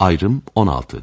Ayrım 16.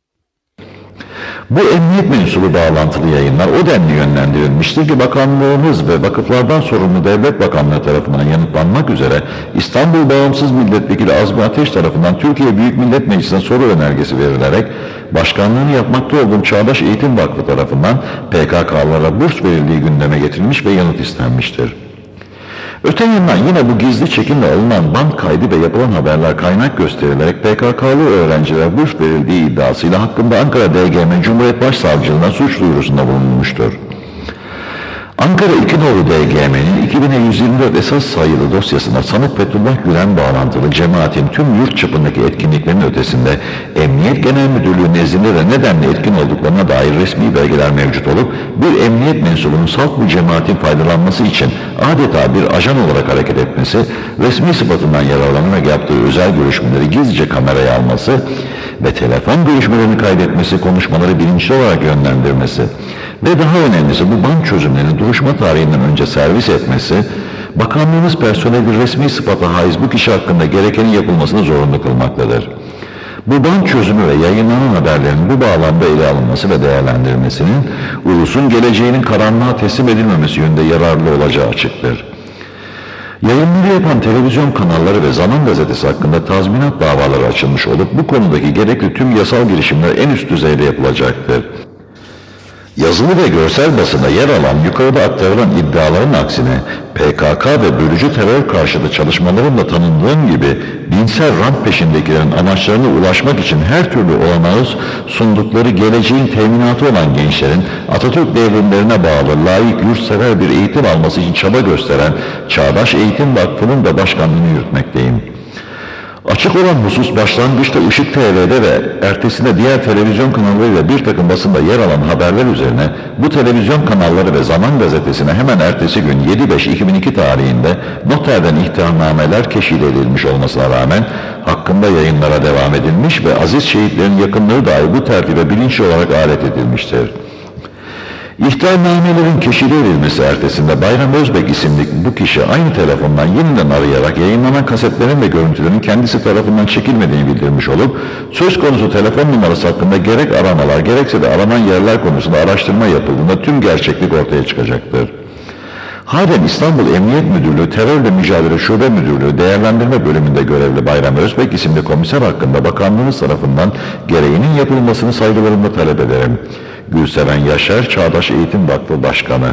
Bu emniyet mensubu bağlantılı yayınlar o denli yönlendirilmiştir ki bakanlığımız ve vakıflardan sorumlu devlet bakanlığı tarafından yanıtlanmak üzere İstanbul Bağımsız Milletvekili Azmi Ateş tarafından Türkiye Büyük Millet Meclisi'ne soru önergesi verilerek başkanlığını yapmakta olduğum Çağdaş Eğitim Vakfı tarafından PKK'lara burs verildiği gündeme getirilmiş ve yanıt istenmiştir. Öte yandan yine bu gizli çekimle alınan band kaydı ve yapılan haberler kaynak gösterilerek PKK'lı öğrencilere burs verildiği iddiasıyla hakkında Ankara DGM Cumhuriyet Başsavcılığına suç duyurusunda bulunmuştur. Ankara İkinoğlu DGM'nin 2124 esas sayılı dosyasında sanık Fethullah Gülen bağlantılı cemaatin tüm yurt çapındaki etkinliklerin ötesinde Emniyet Genel Müdürlüğü nezdinde de nedenle etkin olduklarına dair resmi belgeler mevcut olup bir emniyet mensubunun salt bu cemaatin faydalanması için adeta bir ajan olarak hareket etmesi, resmi sıfatından yararlanarak yaptığı özel görüşmeleri gizlice kameraya alması ve telefon görüşmelerini kaydetmesi, konuşmaları bilinçli olarak yönlendirmesi ve daha önemlisi bu band çözümlerini duruşma tarihinden önce servis etmesi, bakanlığımız personeli resmi sıfata haiz bu kişi hakkında gerekenin yapılmasını zorunlu kılmaktadır. Bu band çözümü ve yayınlanan haberlerin bu bağlamda ele alınması ve değerlendirilmesinin ulusun geleceğinin karanlığa teslim edilmemesi yönünde yararlı olacağı açıktır. Yayınları yapan televizyon kanalları ve Zaman Gazetesi hakkında tazminat davaları açılmış olup bu konudaki gerekli tüm yasal girişimler en üst düzeyde yapılacaktır. Yazılı ve görsel basında yer alan yukarıda aktarılan iddiaların aksine PKK ve bölücü terör karşıtı çalışmalarında tanındığım gibi dinsel rant peşindekilerin amaçlarına ulaşmak için her türlü olanağı sundukları geleceğin teminatı olan gençlerin Atatürk devrimlerine bağlı layık yurtsever bir eğitim alması için çaba gösteren Çağdaş Eğitim Vakfı'nın da başkanlığını yürütmekteyim. Açık olan husus başlangıçta Işık TV'de ve ertesinde diğer televizyon kanallarıyla bir takım basında yer alan haberler üzerine bu televizyon kanalları ve Zaman Gazetesi'ne hemen ertesi gün 7/5/2002 tarihinde noterden ihtarnameler keşif edilmiş olmasına rağmen hakkında yayınlara devam edilmiş ve aziz şehitlerin yakınları dahi bu tertibe bilinçli olarak alet edilmiştir. İhtarnamelerin keşif edilmesi ertesinde Bayram Özbek isimli bu kişi aynı telefondan yeniden arayarak yayınlanan kasetlerin ve görüntülerin kendisi tarafından çekilmediğini bildirmiş olup söz konusu telefon numarası hakkında gerek aramalar gerekse de aranan yerler konusunda araştırma yapıldığında tüm gerçeklik ortaya çıkacaktır. Halen İstanbul Emniyet Müdürlüğü Terörle Mücadele Şube Müdürlüğü Değerlendirme Bölümünde görevli Bayram Özbek isimli komiser hakkında bakanlığımız tarafından gereğinin yapılmasını saygılarımla talep ederim. Gülseven Yaşar, Çağdaş Eğitim Vakfı Başkanı.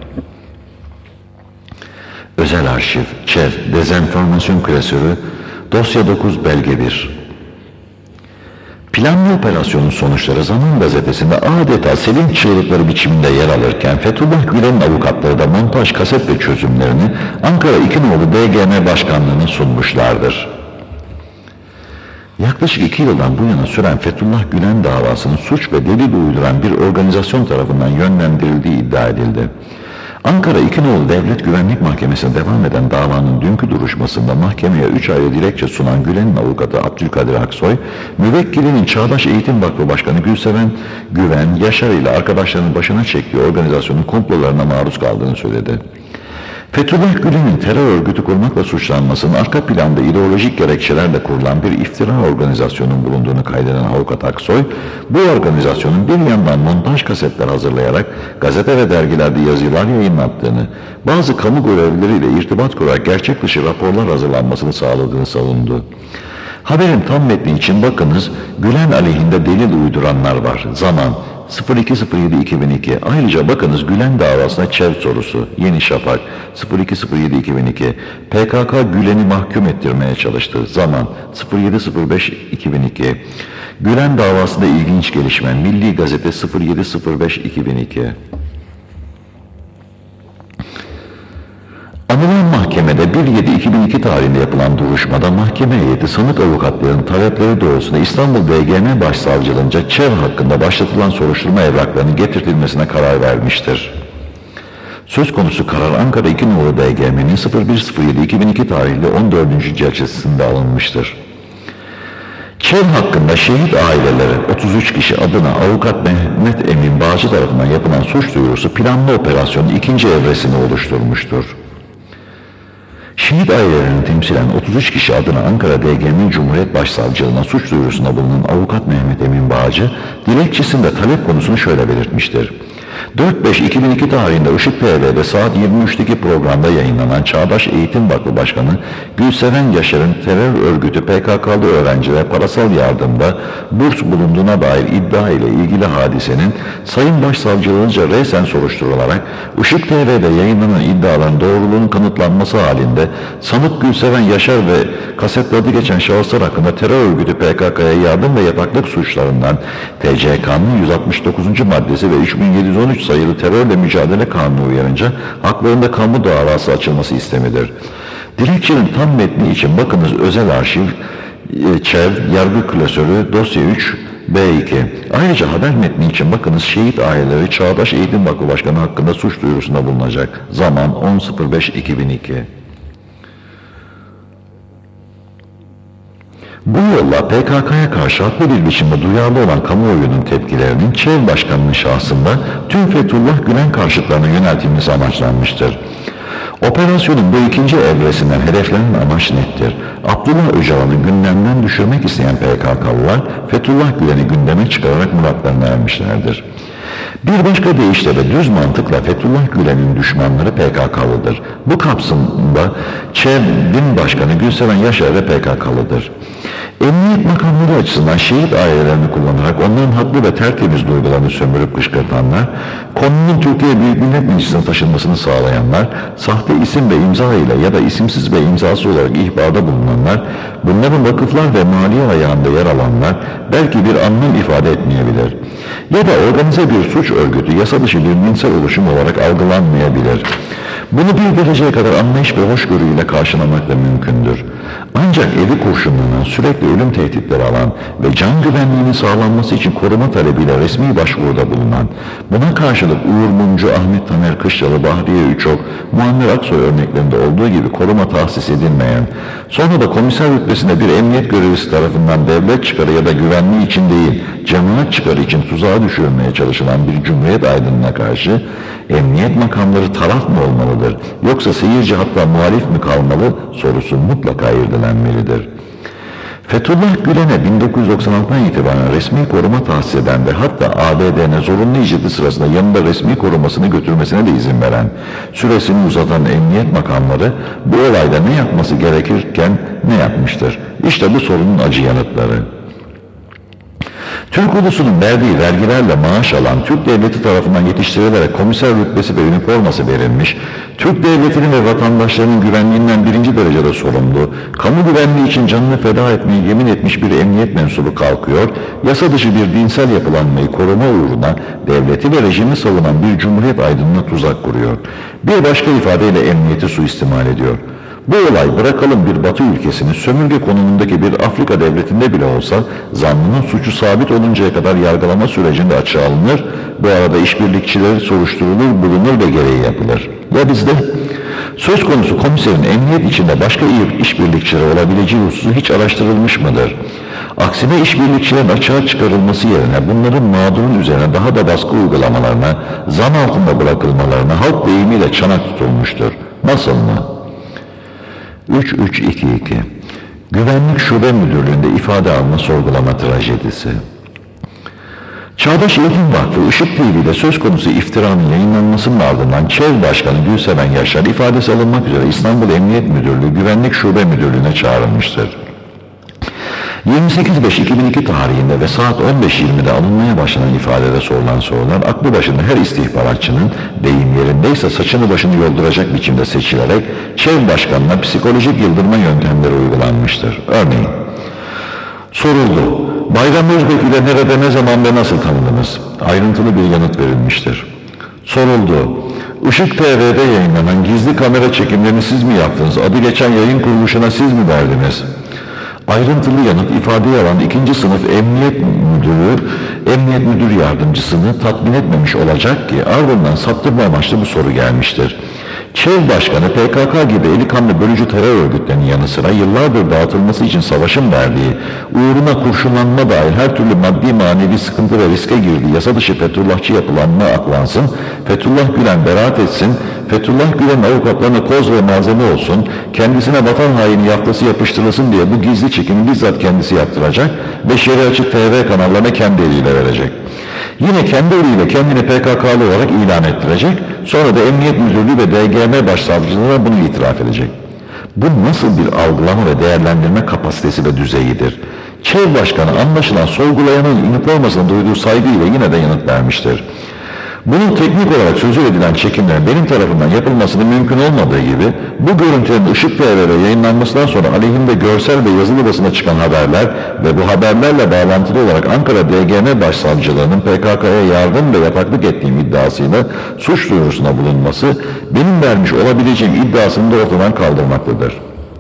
Özel Arşiv, ÇEV, Dezenformasyon Klasörü, Dosya 9, Belge 1. Planlı operasyonun sonuçları Zaman Gazetesi'nde adeta sevinç çığlıkları biçiminde yer alırken Fethullah Gülen'in avukatları da montaj kaset ve çözümlerini Ankara İkinoğlu DGM Başkanlığı'na sunmuşlardır. Yaklaşık 2 yıldan bu yana süren Fethullah Gülen davasının suç ve delil uyduran bir organizasyon tarafından yönlendirildiği iddia edildi. Ankara İkinoğlu Devlet Güvenlik Mahkemesi'ne devam eden davanın dünkü duruşmasında mahkemeye 3 ayrı dilekçe sunan Gülen'in avukatı Abdülkadir Aksoy, müvekkilinin Çağdaş Eğitim Vakfı Başkanı Gülseven Güven Yaşar ile arkadaşlarının başına çektiği organizasyonun komplolarına maruz kaldığını söyledi. Fethullah Gülen'in terör örgütü kurmakla suçlanmasının arka planda ideolojik gerekçelerle kurulan bir iftira organizasyonun bulunduğunu kaydeden avukat Aksoy, bu organizasyonun bir yandan montaj kasetler hazırlayarak gazete ve dergilerde yazılar yayınlattığını, bazı kamu görevlileriyle irtibat kurarak gerçek dışı raporlar hazırlanmasını sağladığını savundu. Haberin tam metni için bakınız, Gülen aleyhinde delil uyduranlar var. Zaman 02.07.2002. Ayrıca bakınız Gülen davasına ÇEV sorusu. Yeni Şafak 02.07.2002. PKK Gülen'i mahkum ettirmeye çalıştı. Zaman 07.05.2002. Gülen davasında ilginç gelişme. Milli Gazete 07.05.2002. Anılan mahkemede 1.7.2002 tarihinde yapılan duruşmada mahkeme heyeti sanık avukatlarının talepleri doğrultusunda İstanbul DGM Başsavcılığınca ÇEV hakkında başlatılan soruşturma evraklarının getirtilmesine karar vermiştir. Söz konusu karar Ankara İkinoğlu DGM'nin 01.07.2002 tarihli 14. celçesinde alınmıştır. ÇEV hakkında şehit aileleri 33 kişi adına avukat Mehmet Emin Bağcı tarafından yapılan suç duyurusu planlı operasyonun ikinci evresini oluşturmuştur. Şehit ailelerini temsilen 33 kişi adına Ankara DGM Cumhuriyet Başsavcılığına suç duyurusunda bulunan avukat Mehmet Emin Bağcı, dilekçesinde talep konusunu şöyle belirtmiştir. 4-5-2002 tarihinde Işık TV'de saat 23'teki programda yayınlanan Çağdaş Eğitim Vakfı Başkanı Gülseven Yaşar'ın terör örgütü PKK'lı öğrencilere parasal yardımda burs bulunduğuna dair iddia ile ilgili hadisenin Sayın Başsavcılığınca resen soruşturularak Işık TV'de yayınlanan iddiaların doğruluğunun kanıtlanması halinde sanık Gülseven Yaşar ve kasetle adı geçen şahıslar hakkında terör örgütü PKK'ya yardım ve yataklık suçlarından TCK'nın 169. maddesi ve 3713 sayılı terörle mücadele kanunu uyarınca haklarında kamu davası açılması istemidir. Dilekçenin tam metni için bakınız Özel Arşiv, ÇEV, Yargı Klasörü, dosya 3, B2. Ayrıca haber metni için bakınız Şehit Aileleri Çağdaş Eğitim Vakfı Başkanı hakkında suç duyurusunda bulunacak. Zaman 10.05.2002. Bu yolla PKK'ya karşı haklı bir biçimde duyarlı olan kamuoyunun tepkilerinin ÇEV Başkanı'nın şahsında tüm Fethullah Gülen karşıtlarına yöneltilmesi amaçlanmıştır. Operasyonun bu ikinci evresinden hedeflenen amaç nettir. Abdullah Öcalan'ı gündemden düşürmek isteyen PKK'lılar Fethullah Gülen'i gündeme çıkararak muratlarına ermişlerdir. Bir başka deyişle de düz mantıkla Fethullah Gülen'in düşmanları PKK'lıdır. Bu kapsamda ÇEV Din Başkanı Gülseven Yaşar da PKK'lıdır. Emniyet makamları açısından şehit ailelerini kullanarak onların haklı ve tertemiz duygularını sömürüp kışkırtanlar, konunun Türkiye Büyük Millet Meclisi'ne taşınmasını sağlayanlar, sahte isim ve imza ile ya da isimsiz ve imzası olarak ihbarda bulunanlar, bunların vakıflar ve maliye ayağında yer alanlar belki bir anlam ifade etmeyebilir. Ya da organize bir suç örgütü, yasa dışı bir dinsel oluşum olarak algılanmayabilir. Bunu bir dereceye kadar anlayış ve hoşgörüyle karşılamak da mümkündür. Ancak evi kurşunlanan, sürekli ölüm tehditleri alan ve can güvenliğinin sağlanması için koruma talebiyle resmi başvuruda bulunan, buna karşılık Uğur Mumcu, Ahmet Taner Kışlalı, Bahriye Üçok, Muammer Aksoy örneklerinde olduğu gibi koruma tahsis edilmeyen, sonra da komiser rütbesinde bir emniyet görevlisi tarafından devlet çıkarı ya da güvenliği için değil, cemaat çıkarı için tuzağa düşürülmeye çalışılan bir cumhuriyet aydınına karşı, emniyet makamları taraf mı olmalıdır, yoksa seyirci hatta muhalif mi kalmalı sorusu mutlaka irdelenmelidir. Fethullah Gülen'e 1996'dan itibaren resmi koruma tahsis eden ve hatta ABD'ne zorunlu icreti sırasında yanında resmi korumasını götürmesine de izin veren, süresini uzatan emniyet makamları bu olayda ne yapması gerekirken ne yapmıştır? İşte bu sorunun acı yanıtları. Türk ulusunun verdiği vergilerle maaş alan, Türk devleti tarafından yetiştirilerek komiser rütbesi ve üniforması verilmiş, Türk devletinin ve vatandaşlarının güvenliğinden birinci derecede sorumlu, kamu güvenliği için canını feda etmeyi yemin etmiş bir emniyet mensubu kalkıyor, yasa dışı bir dinsel yapılanmayı koruma uğruna devleti ve rejimi savunan bir cumhuriyet aydınına tuzak kuruyor. Bir başka ifadeyle emniyeti suistimal ediyor. Bu olay bırakalım bir Batı ülkesinin sömürge konumundaki bir Afrika devletinde bile olsa zanlının suçu sabit oluncaya kadar yargılama sürecinde açığa alınır, bu arada işbirlikçileri soruşturulur, bulunur ve gereği yapılır. Ya bizde? Söz konusu komiserin emniyet içinde başka işbirlikçileri olabileceği hususu hiç araştırılmış mıdır? Aksine işbirlikçilerin açığa çıkarılması yerine bunların mağdurun üzerine daha da baskı uygulamalarına, zan altında bırakılmalarına halk deyimiyle çanak tutulmuştur. Nasıl mı? 3322 Güvenlik Şube Müdürlüğü'nde ifade alma sorgulama trajedisi. Çağdaş Eğitim Vakfı Işık TV'de söz konusu iftiranın yayınlanmasının ardından ÇEV Başkanı Gülseven Yaşar ifadesi alınmak üzere İstanbul Emniyet Müdürlüğü Güvenlik Şube Müdürlüğü'ne çağrılmıştır. 28.5.2002 tarihinde ve saat 15.20'de alınmaya başlanan ifadede sorulan sorular aklı başında her istihbaratçının deyim yerindeyse saçını başını yolduracak biçimde seçilerek ÇEV Başkanı'na psikolojik yıldırma yöntemleri uygulanmıştır. Örneğin soruldu. Bayram Özbek ile nerede, ne zaman ve nasıl tanıdınız? Ayrıntılı bir yanıt verilmiştir. Soruldu. Işık TV'de yayınlanan gizli kamera çekimlerini siz mi yaptınız? Adı geçen yayın kuruluşuna siz mi verdiniz? Ayrıntılı yanıt ifadeye alan 2. sınıf emniyet müdür yardımcısını tatmin etmemiş olacak ki ardından saptırma amaçlı bu soru gelmiştir. ÇEV Başkanı PKK gibi eli kanlı bölücü terör örgütlerinin yanı sıra yıllardır dağıtılması için savaşın verdiği, uğruna kurşunlanma dahil her türlü maddi manevi sıkıntı ve riske girdiği yasa dışı Fethullahçı yapılanma aklansın, Fethullah Gülen beraat etsin, Fethullah Gülen'in avukatlarına koz ve malzeme olsun, kendisine vatan haini yaftası yapıştırılsın diye bu gizli çekimi bizzat kendisi yaptıracak ve Şer'i Açık TV kanallarına kendi eliyle verecek. Yine kendi eliyle kendini PKK'lı olarak ilan ettirecek, sonra da Emniyet Müdürlüğü ve DGM Başsavcılığına bunu itiraf edecek. Bu nasıl bir algılama ve değerlendirme kapasitesi ve düzeyidir? ÇEV Başkanı anlaşılan sorgulayanın inip olmasına duyduğu saygıyla yine de yanıt vermiştir. Bunun teknik olarak sözü edilen çekimlerin benim tarafından yapılmasının mümkün olmadığı gibi bu görüntülerin Işık TV'de yayınlanmasından sonra aleyhimde görsel ve yazılı basına çıkan haberler ve bu haberlerle bağlantılı olarak Ankara DGM Başsavcılığı'nın PKK'ya yardım ve yataklık ettiğim iddiasıyla suç duyurusuna bulunması benim vermiş olabileceğim iddiasını da ortadan kaldırmaktadır.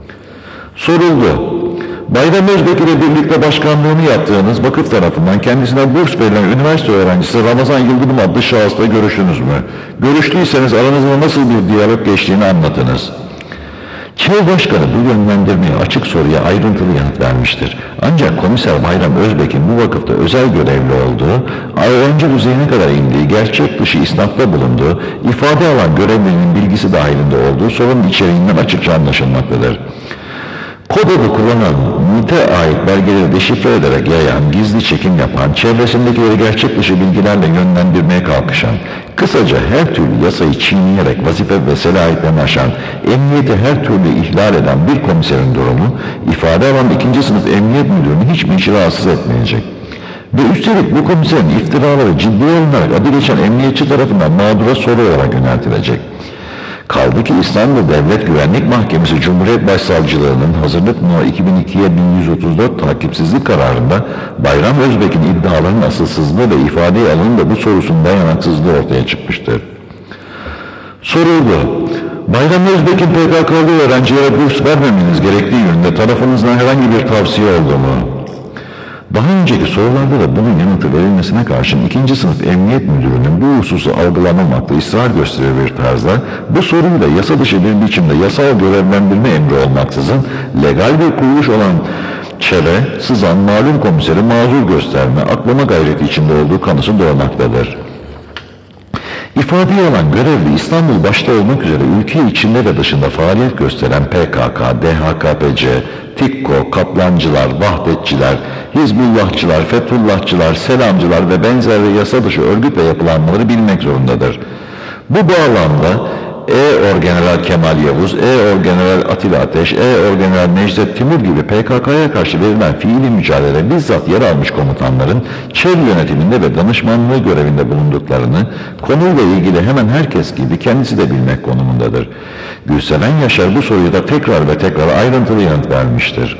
Soruldu. Bayram Özbek ile birlikte başkanlığını yaptığınız vakıf tarafından kendisine burs verilen üniversite öğrencisi Ramazan Yıldırım adlı şahısla görüştünüz mü? Görüştüyseniz aranızda nasıl bir diyalog geçtiğini anlatınız. ÇEV Başkanı bu yönlendirmeye açık soruya ayrıntılı yanıt vermiştir. Ancak Komiser Bayram Özbek'in bu vakıfta özel görevli olduğu, öğrenci düzeyine kadar indiği, gerçek dışı isnatta bulunduğu, ifade alan görevlinin bilgisi dahilinde olduğu sorunun içeriğinden açıkça anlaşılmaktadır. Kod adı kullanan, MİT'e ait belgeleri deşifre ederek yayan, gizli çekim yapan, çevresindekileri gerçek dışı bilgilerle yönlendirmeye kalkışan, kısaca her türlü yasayı çiğneyerek vazife ve selahiyetlerini aşan, emniyeti her türlü ihlal eden bir komiserin durumu, ifade alan 2. sınıf emniyet müdürünü hiç mi rahatsız etmeyecek? Ve üstelik bu komiserin iftiraları ciddi alınarak adı geçen emniyetçi tarafından mağdura soru olarak yöneltilecek. Kaldı ki İstanbul Devlet Güvenlik Mahkemesi Cumhuriyet Başsavcılığı'nın hazırlık No. 2002'ye 1134 takipsizlik kararında Bayram Özbek'in iddialarının asılsızlığı ve ifadeye alındığı bu sorusunun dayanaksızlığı ortaya çıkmıştır. Soruldu. Bayram Özbek'in PKK'lı öğrencilere burs vermemeniz gerektiği yönünde tarafınızdan herhangi bir tavsiye oldu mu? Daha önceki sorularda da bunun yanıtı verilmesine karşın 2. sınıf emniyet müdürünün bu hususu algılamamakta ısrar gösterir bir tarzda bu soruyla yasa dışı bir biçimde yasal görevlendirme emri olmaksızın legal bir kuruluş olan ÇEV'e sızan malum komiseri mazur gösterme, aklama gayreti içinde olduğu kanısı doğmaktadır. İfadeye alan görevli İstanbul başta olmak üzere ülke içinde ve dışında faaliyet gösteren PKK, DHKPC, TİKKO, Kaplancılar, Vahdetçiler, Hizbullahçılar, Fethullahçılar, Selamcılar ve benzeri yasa dışı örgüt ve yapılanmaları bilmek zorundadır. Bu bağlamda Orgeneral Kemal Yavuz, Orgeneral Atilla Ateş, Orgeneral Necdet Timur gibi PKK'ya karşı verilen fiili mücadele bizzat yer almış komutanların ÇEV yönetiminde ve danışmanlığı görevinde bulunduklarını konuyla ilgili hemen herkes gibi kendisi de bilmek konumundadır. Gülseren Yaşar bu soruyu da tekrar ve tekrar ayrıntılı yanıt vermiştir.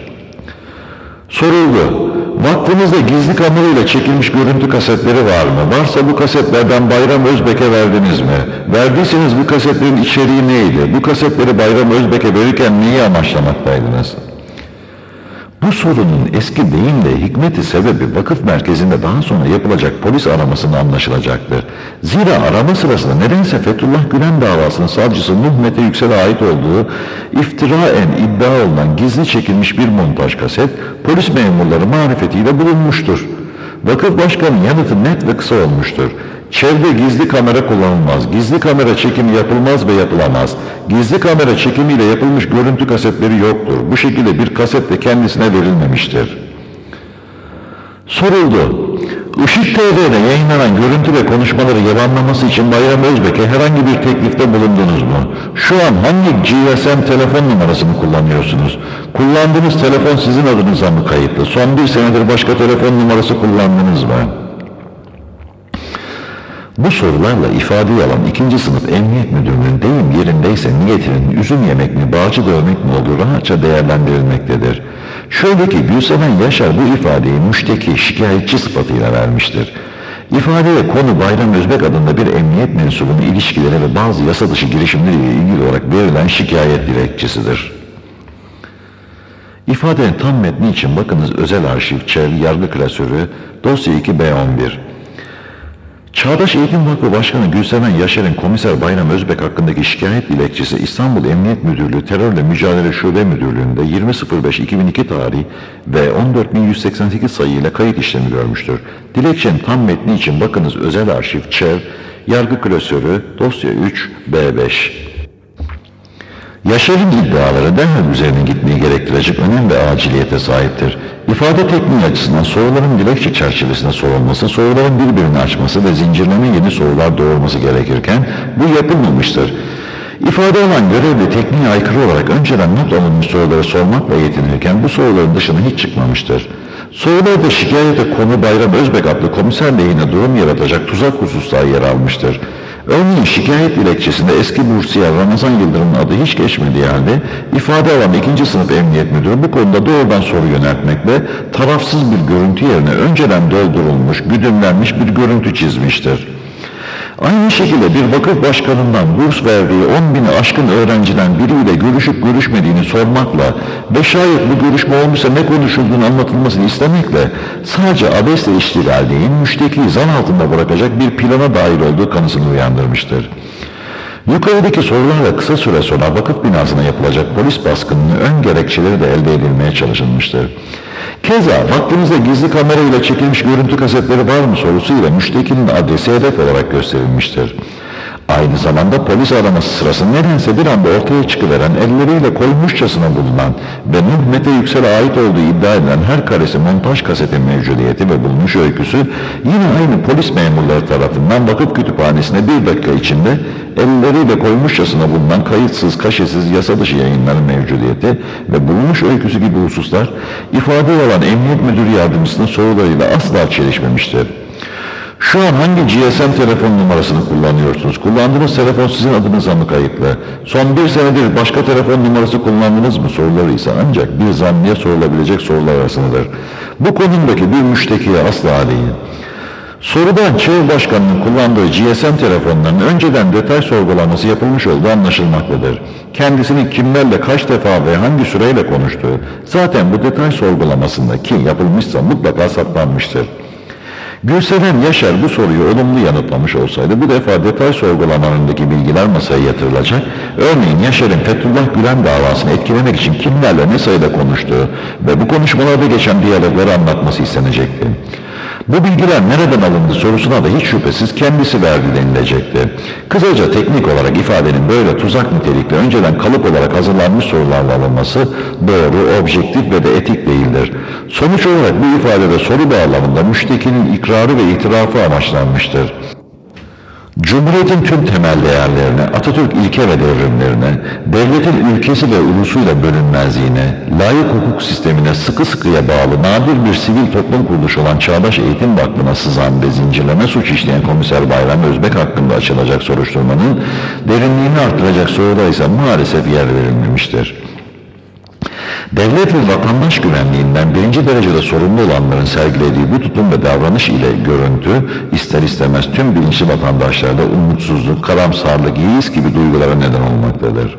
Soruldu. Vakfınızda gizli kamerayla çekilmiş görüntü kasetleri var mı? Varsa bu kasetlerden Bayram Özbek'e verdiniz mi? Verdiyseniz bu kasetlerin içeriği neydi? Bu kasetleri Bayram Özbek'e verirken neyi amaçlamaktaydınız? Bu sorunun eski deyimle hikmeti sebebi vakıf merkezinde daha sonra yapılacak polis aramasında anlaşılacaktır. Zira arama sırasında nedense Fethullah Gülen davasının savcısı Nuh Mete Yüksel'e ait olduğu iftiraen iddia olunan gizli çekilmiş bir montaj kaset polis memurları marifetiyle bulunmuştur. Vakıf başkanının yanıtı net ve kısa olmuştur. ÇEV'de gizli kamera kullanılmaz, gizli kamera çekimi yapılmaz ve yapılamaz. Gizli kamera çekimiyle yapılmış görüntü kasetleri yoktur. Bu şekilde bir kaset de kendisine verilmemiştir. Soruldu. Işık TV'de yayınlanan görüntü ve konuşmaları yalanlaması için Bayram Özbek'e herhangi bir teklifte bulundunuz mu? Şu an hangi GSM telefon numarasını kullanıyorsunuz? Kullandığınız telefon sizin adınıza mı kayıtlı? Son bir senedir başka telefon numarası kullandınız mı? Bu sorularla ifadeyi alan 2. sınıf emniyet müdürünün deyim yerindeyse niyetinin üzüm yemek mi, bağcı dövmek mi olduğu rahatça değerlendirilmektedir. Şöyle ki Gülseren Yaşar bu ifadeyi müşteki, şikayetçi sıfatıyla vermiştir. İfadeye konu Bayram Özbek adında bir emniyet mensubunun ilişkileri ve bazı yasa dışı girişimleriyle ilgili olarak verilen şikayet dilekçesidir. İfadenin tam metni için bakınız Özel Arşiv, ÇEV, Yargı Klasörü, dosya 2B11. Çağdaş Eğitim Vakfı Başkanı Gülseven Yaşar'ın Komiser Bayram Özbek hakkındaki şikayet dilekçesi İstanbul Emniyet Müdürlüğü Terörle Mücadele Şube Müdürlüğü'nde 20.05.2002 tarihi ve 14.188 sayıyla kayıt işlemi görmüştür. Dilekçenin tam metni için bakınız Özel Arşiv, ÇEV, Yargı Klasörü, dosya 3, B5. Yaşar'ın iddiaları derhal üzerine gitmeyi gerektirecek önem ve aciliyete sahiptir. İfade tekniği açısından soruların dilekçe çerçevesinde sorulması, soruların birbirini açması ve zincirleme yeni sorular doğurması gerekirken bu yapılmamıştır. İfade alan görevli tekniğe aykırı olarak önceden not alınmış soruları sormakla yetinirken bu soruların dışına hiç çıkmamıştır. Sorularda şikayete konu Bayram Özbek adlı komiser lehine durum yaratacak tuzak hususlar yer almıştır. Örneğin şikayet dilekçesinde eski bursiyer Ramazan Yıldırım'ın adı hiç geçmediği halde ifade alan 2. sınıf emniyet müdürü bu konuda doğrudan soru yöneltmekle tarafsız bir görüntü yerine önceden doldurulmuş, güdümlenmiş bir görüntü çizmiştir. Aynı şekilde bir vakıf başkanından burs verdiği 10.000'i aşkın öğrenciden biriyle görüşüp görüşmediğini sormakla ve şayet bu görüşme olmuşsa ne konuşulduğunu anlatılmasını istemekle sadece abesle iştigal değil, müştekiyi zan altında bırakacak bir plana dahil olduğu kanısını uyandırmıştır. Yukarıdaki sorularla kısa süre sonra vakıf binasına yapılacak polis baskınının ön gerekçeleri de elde edilmeye çalışılmıştır. Keza vaktimizde gizli kamerayla çekilmiş görüntü kasetleri var mı sorusuyla müştekinin adresi hedef olarak gösterilmiştir. Aynı zamanda polis araması sırasında nedense bir anda ortaya çıkıveren elleriyle koymuşçasına bulunan ve Nuh Mete Yüksel'e ait olduğu iddia edilen her karesi montaj kaseti mevcudiyeti ve bulmuş öyküsü yine aynı polis memurları tarafından vakıf kütüphanesine bir dakika içinde elleriyle koymuşçasına bulunan kayıtsız, kaşesiz, yasa dışı yayınların mevcudiyeti ve bulmuş öyküsü gibi hususlar ifade alan emniyet müdürü yardımcısının sorularıyla asla çelişmemiştir. Şu an hangi GSM telefon numarasını kullanıyorsunuz? Kullandığınız telefon sizin adınıza mı kayıtlı? Son bir senedir başka telefon numarası kullandınız mı soruları ise ancak bir zanlıya sorulabilecek sorular arasındadır. Bu konumdaki bir müştekiye asla değil. Sorudan ÇEV Başkanı'nın kullandığı GSM telefonlarının önceden detay sorgulaması yapılmış olduğu anlaşılmaktadır. Kendisinin kimlerle kaç defa ve hangi süreyle konuştuğu zaten bu detay sorgulamasında ki yapılmışsa mutlaka saptanmıştır. Gülseven Yaşar bu soruyu olumlu yanıtlamış olsaydı bu defa detay sorgulamalarındaki bilgiler masaya yatırılacak, örneğin Yaşar'ın Fethullah Gülen davasını etkilemek için kimlerle ne sayıda konuştuğu ve bu konuşmalarda geçen diyalogları anlatması istenecekti. Bu bilgiler nereden alındı sorusuna da hiç şüphesiz kendisi verdi denilecekti. Kısaca teknik olarak ifadenin böyle tuzak nitelikli önceden kalıp olarak hazırlanmış sorularla alınması doğru, objektif ve de etik değildir. Sonuç olarak bu ifadede soru bağlamında müştekinin ikrarı ve itirafı amaçlanmıştır. Cumhuriyetin tüm temel değerlerine, Atatürk ilke ve devrimlerine, devletin ülkesi ve ulusuyla bölünmezliğine, layık hukuk sistemine sıkı sıkıya bağlı nadir bir sivil toplum kuruluşu olan Çağdaş Eğitim Vakfı'na sızan ve zincirleme suç işleyen Komiser Bayram Özbek hakkında açılacak soruşturmanın derinliğini artıracak soruda ise maalesef yer verilmemiştir. Devlet ve vatandaş güvenliğinden birinci derecede sorumlu olanların sergilediği bu tutum ve davranış ile görüntü, ister istemez tüm bilinçli vatandaşlarda umutsuzluk, karamsarlık, yeis gibi duygulara neden olmaktadır.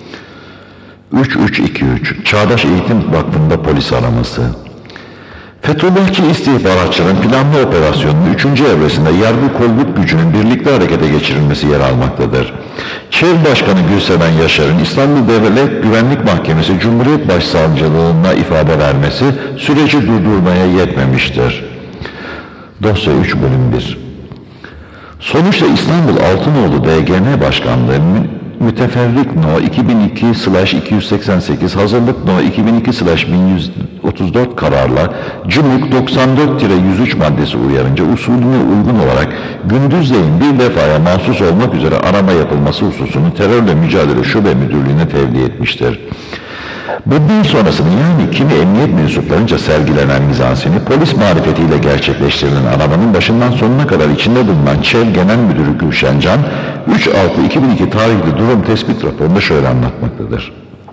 3.3.2.3 Çağdaş Eğitim Vakfı'nda polis araması. Fethullahçı istihbaratçıların planlı operasyonunun 3. evresinde yargı kolluk gücünün birlikte harekete geçirilmesi yer almaktadır. ÇEV Başkanı Gülseven Yaşar'ın İstanbul Devlet Güvenlik Mahkemesi Cumhuriyet Başsavcılığına ifade vermesi süreci durdurmaya yetmemiştir. Dosya 3 bölüm 1. Sonuçta İstanbul Altınoğlu DGM Başkanlığı'nın Müteferrik No 2002/288 Hazırlık No 2002/1134 kararla Cumhuriyet 94-103 maddesi uyarınca usulüne uygun olarak gündüzleyin bir defaya mahsus olmak üzere arama yapılması hususunu Terörle Mücadele Şube Müdürlüğü'ne tevdi etmiştir. Bundan sonrasını yani kimi emniyet mensuplarınca sergilenen mizanseni polis marifetiyle gerçekleştirilen arabanın başından sonuna kadar içinde bulunan ÇEV Genel Müdürü Gülşen Can 3.6.2002 tarihli durum tespit raporunda şöyle anlatmaktadır.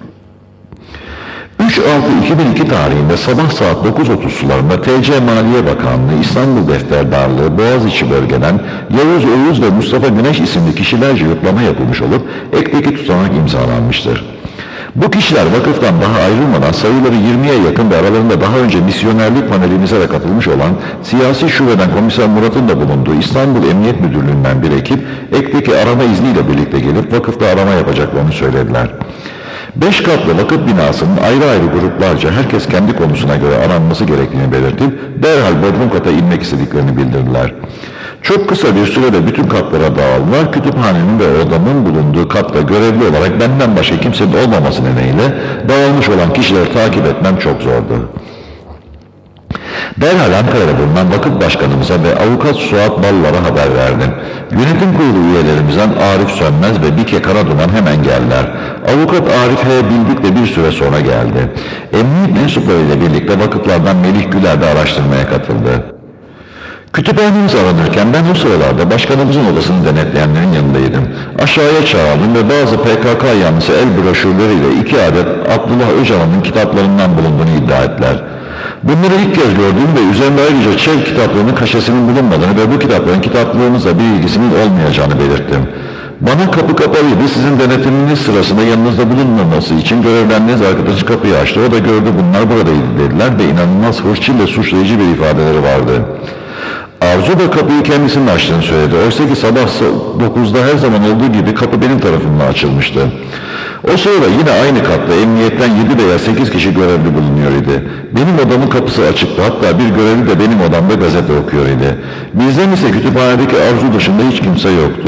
3.6.2002 tarihinde sabah saat 9.30 sularında TC Maliye Bakanlığı, İstanbul Defterdarlığı, Boğaziçi bölgeden Yavuz Oğuz ve Mustafa Güneş isimli kişilerce yoklama yapılmış olup ekteki tutanak imzalanmıştır. Bu kişiler vakıftan daha ayrılmadan sayıları 20'ye yakın ve aralarında daha önce misyonerlik panelimize de katılmış olan siyasi şubeden Komiser Murat'ın da bulunduğu İstanbul Emniyet Müdürlüğü'nden bir ekip ekteki arama izniyle birlikte gelip vakıfta arama yapacaklarını söylediler. 5 katlı vakıf binasının ayrı ayrı gruplarca herkes kendi konusuna göre aranması gerektiğini belirtip derhal bodrum kata inmek istediklerini bildirdiler. Çok kısa bir sürede bütün katlara dağıldılar. Kütüphanenin ve odamın bulunduğu katta görevli olarak benden başka kimsenin olmaması nedeniyle dağılmış olan kişileri takip etmem çok zordu. Derhal Ankara'da bulunan vakıf başkanımıza ve avukat Suat Ballar'a haber verdim. Yönetim kurulu üyelerimizden Arif Sönmez ve Bike Karaduman hemen geldiler. Avukat Arif H. Bildik de bir süre sonra geldi. Emniyet mensuplarıyla birlikte vakıflardan Melih Güler de araştırmaya katıldı. Kütüphanemiz aranırken ben o sıralarda başkanımızın odasını denetleyenlerin yanındaydım. Aşağıya çağırdım ve bazı PKK yanlısı el broşürleriyle 2 adet Abdullah Öcalan'ın kitaplarından bulunduğunu iddia ettiler. Bunları ilk kez gördüm ve üzerinde ayrıca Çev kitaplarının kaşesinin bulunmadığını ve bu kitapların kitaplığımızla bir ilgisinin olmayacağını belirttim. Bana kapı kapalıydı, sizin denetiminiz sırasında yanınızda bulunmaması için görevlendiğiniz arkadaşı kapıyı açtı. O da gördü bunlar buradaydı dediler ve inanılmaz hırçın ve suçlayıcı bir ifadeleri vardı. Arzu da kapıyı kendisinin açtığını söyledi. Oysa ki sabah 9'da her zaman olduğu gibi kapı benim tarafımdan açılmıştı. O sırada yine aynı katta emniyetten 7 veya 8 kişi görevli bulunuyor idi. Benim odamın kapısı açıktı. Hatta bir görevli de benim odamda gazete okuyor idi. Bizden ise kütüphanedeki Arzu dışında hiç kimse yoktu.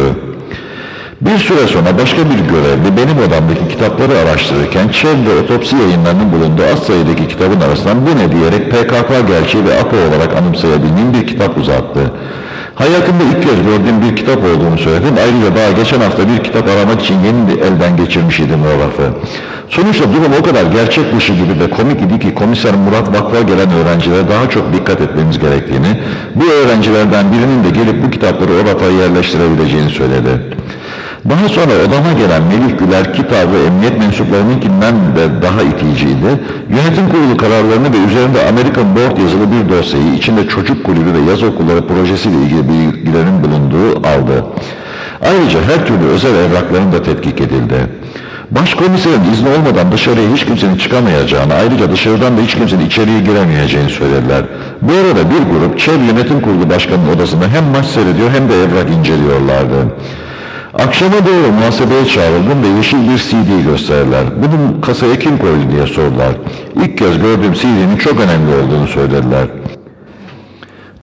Bir süre sonra başka bir görevli benim odamdaki kitapları araştırırken Çev ve otopsi yayınlarının bulunduğu az sayıdaki kitabın arasından bu ne diyerek PKK gerçeği ve APO olarak anımsayabildiğim bir kitap uzattı. Hayatımda ilk kez gördüğüm bir kitap olduğunu söyledim. Ayrıca daha geçen hafta bir kitap aramak için yeni elden geçirmiş idim o rafı. Sonuçta durum o kadar gerçek dışı gibi ve komik idi ki Komiser Murat vakfa gelen öğrencilere daha çok dikkat etmemiz gerektiğini, bu öğrencilerden birinin de gelip bu kitapları o rafa yerleştirebileceğini söyledi. Daha sonra odama gelen Melih Güler kitabı emniyet mensuplarınınkinden de daha iticiydi. Yönetim kurulu kararlarını ve üzerinde American Board yazılı bir dosyayı içinde çocuk kulübü ve yaz okulları projesiyle ilgili bilgilerin bulunduğu aldı. Ayrıca her türlü özel evrakların da tetkik edildi. Başkomiserin izni olmadan dışarıya hiç kimsenin çıkamayacağını, ayrıca dışarıdan da hiç kimsenin içeriye giremeyeceğini söylediler. Bu arada bir grup Çev Yönetim Kurulu Başkanı'nın odasında hem maç seyrediyor hem de evrak inceliyorlardı. Akşama doğru muhasebeye çağrıldım ve yeşil bir CD gösterdiler. Bunun kasaya kim koydu diye sordular. İlk kez gördüğüm CD'nin çok önemli olduğunu söylediler.